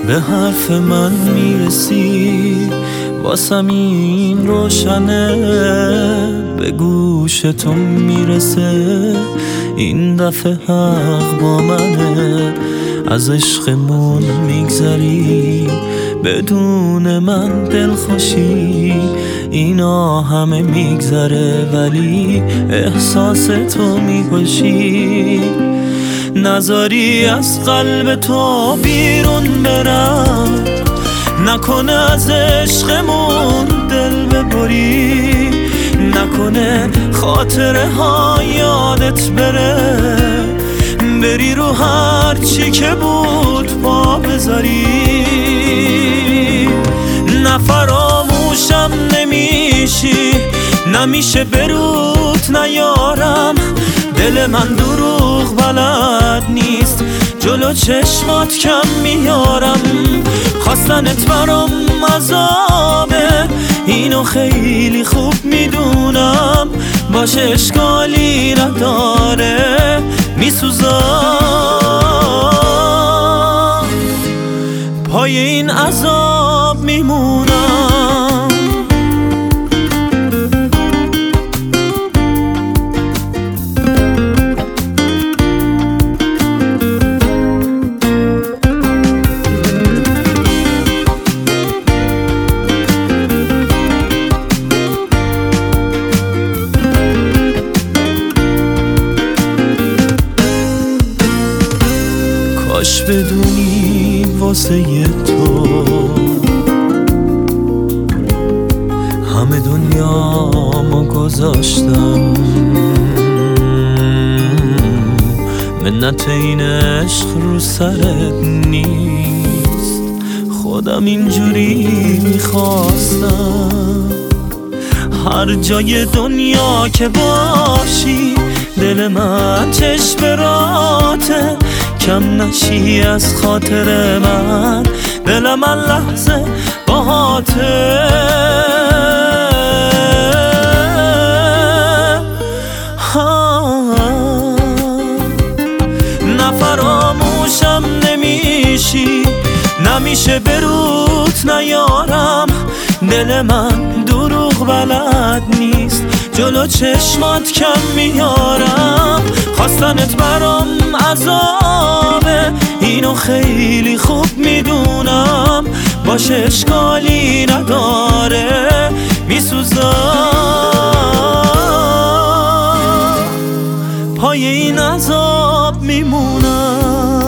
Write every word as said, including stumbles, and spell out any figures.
به حرف من میرسی، واسم این روشنه، به گوش تو میرسه، این دفعه حق با منه. از عشقمون میگذری بدون من دلخوشی، اینا همه میگذره ولی احساس تو میکشی. نذاری از قلب تو بیرون برم، نکنه از عشقمون دل ببری، نکنه خاطره ها یادت بره، بری رو هر چی که بود پا بذاری. نفراموشم نمیشی، نمیشه بروت نیارم، دل من دروغ بلد نیست، جلو چشمات کم میارم. خواستنت برام عذابه، اینو خیلی خوب میدونم، باشه اشکالی نداره، میسوزم، پای این عذاب میمونم. کاش بدونی واسه تو همه دنیامو گذاشتم، منت این عشق رو سرت نیست، خودم اینجوری میخواستم. هر جای دنیا که باشی دل من چشم راته، کم نشی از خاطر من، دل من لحظه باهاته. نفراموشم نمیشی، نمیشه بروت نیارم، دل من دروغ بلد نیست، جلو چشمات کم میارم. خواستنت برام عذابه، اینو خیلی خوب میدونم، باشه اشکالی نداره، میسوزم، پای این عذاب میمونم.